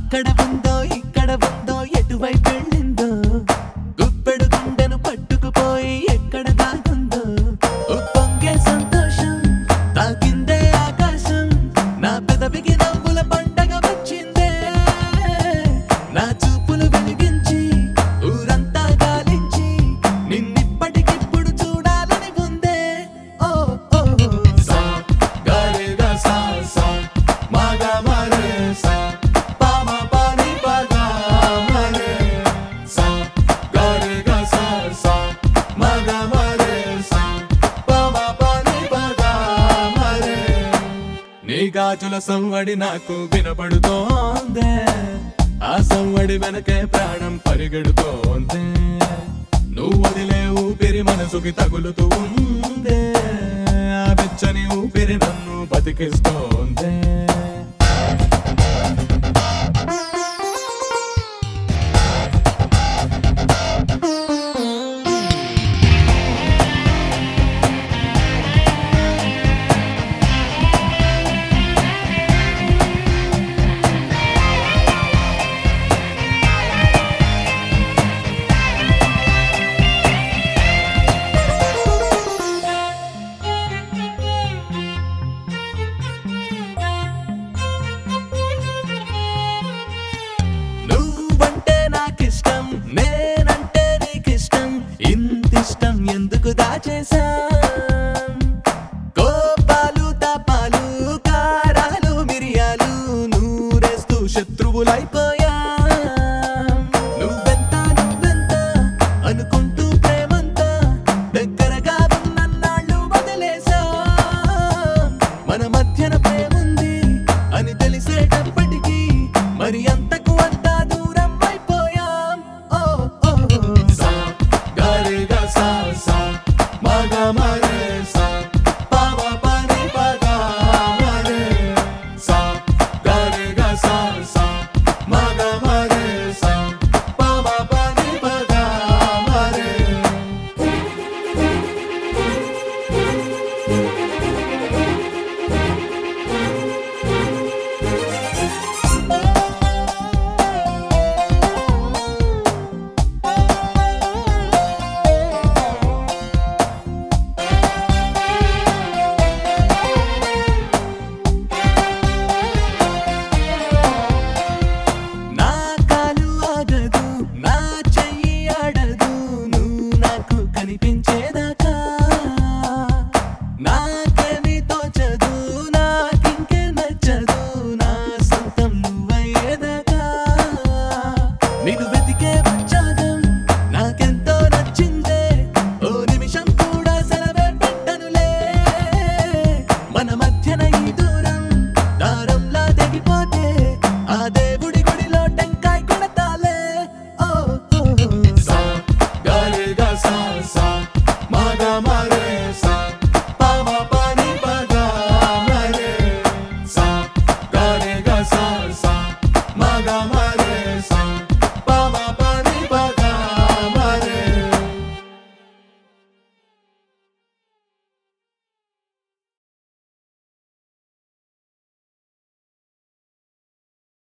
అక్కడ ఉందో ఇక్కడ ఉందో ఎటువైపు వెళ్ళిందో గుప్పెడు గుండెను పట్టుకుపోయి ఎక్కడ దాగుందో ఉప్పొంగే సంతోషం తాకిందే ఆకాశం నా పెదవికి నవ్వుల పండగ వచ్చిందే నా చూపులు వెలిగించి ఊరంతా గాలించి నిన్నిప్పటికిప్పుడు చూడాలని ఉందే ఓ ఓ సా గరే గా సా సా మగా మరే సా పామ పాని పగా మరే సా గరే గా సా సా మగా మరే సా పామ పాని పగా మరే నీ గాజుల సవ్వడి నాకు వినపడుతోందే ఆ సవ్వడి వెనకే ప్రాణం పరిగెడుతోందే నువ్వు వదిలే ఊపిరి మనసుకి తగులుతూ ఉందే ఆ వెచ్చని ఊపిరి నన్ను బతికిస్తోందే